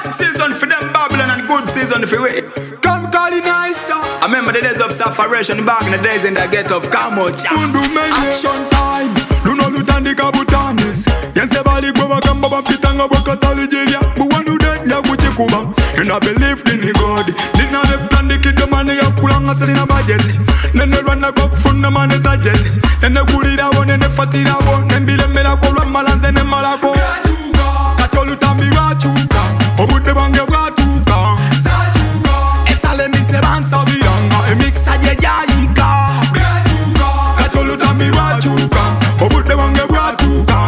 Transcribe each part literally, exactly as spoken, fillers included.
Bad season for them Babylon and good season for we. Come call it nice. I remember the days of separation back in the days in the ghetto of Kamocha. Action time. Luno lutandi kabutanis. Yense bali kwa kamba bapitanga bwakata Nigeria. Buwanu denya kuchikuba. And I believed in God. Nina the plan the kid the money ya kulanga selina budget. Nene rwana kwa kufuna mane target. Nene kulira wo nene fatira wo. Nembile mela kolwa malanze ne malako. Katolu tambi wachuka. Obude bange watuka. Esale mi se bansa viranga. E mixa je jaika. Katolu tambi wachuka. Obude bange watuka.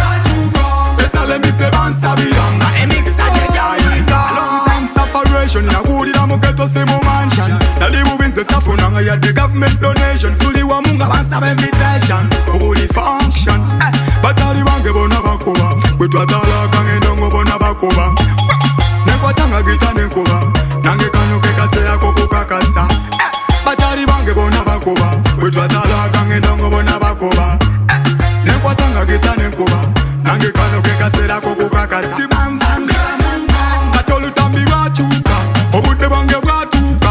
Esale mi se bansa viranga. E mixa je jaika. Long time separation. Ya kudi la muketo se mo mansion. Na di bubinse safunanga ya the government donations. Tuli wa munga bansa invitation. Obuli function. Batali bange bona bakoba. Bwetwa tala kange ndongo bona bakoba. Nekwatanga gita nenkoba. Nange kano ke kasera koko kakasa. Batali bange bona bakoba. Bwetwa tala kange ndongo bona bakoba. Nekwatanga gita nenkoba. Nange kano ke kasera koko kakasa. Bam bam bam. Katolu tambi wachuka. Obude bange watuka.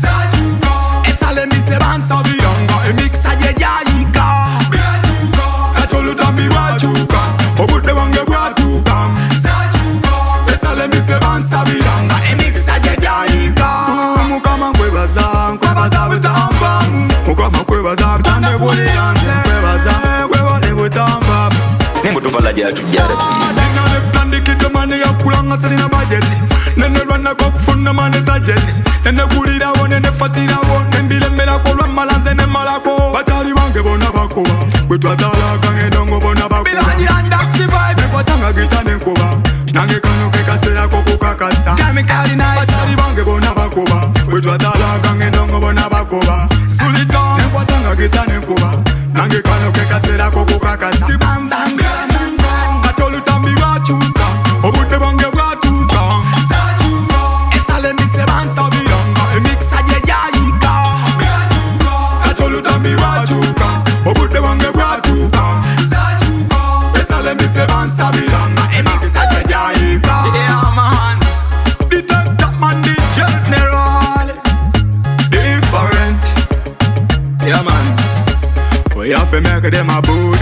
Esale mi se bansa viranga. E mixa je jaika. Katolu tambi wachuka. Obude bange watuka. Esale mi se bansa viranga. E mixa je jaika. Mukama kwebaza. Kwebaza butamba. Mukama kwebaza. Tande kuliranze. Kwebaza. Kwebane butamba. Nimbo tuvala jatu jare. Nena le plan de kid money ya kulanga selina budget. Nene rwana kwa kufuna mane target. Nene kulira wo nene fatira wo. Nembile mela kolwa malanze ne malako. Batali bange bona bakoba. Bwetwa tala kange ndongo bona bakoba. Bilanji lanji taxi vibe. Nekwatanga gita nenkoba. Nange kano ke kasera koko kakasa. Kami kali nice. Batali bange bona bakoba. Bwetwa tala kange ndongo bona bakoba. Sultan. Nekwatanga gita nenkoba. Nange kano ke kasera koko kakasa. Bam bam bam. Katolu tambi wachuka. Obude bange watuka. Esale mi se bansa viranga. E mixa je jaika. Katolu tambi wachuka. Obude bange watuka. Esale mi se bansa viranga. E mixa je jaika. Yeah man. Detector man the general. Different. Yeah man. We have to make them a boot.